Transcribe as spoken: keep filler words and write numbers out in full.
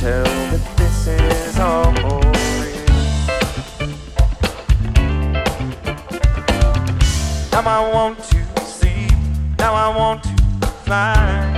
tell that this is all real. Now I want to sleep, now I want to fly.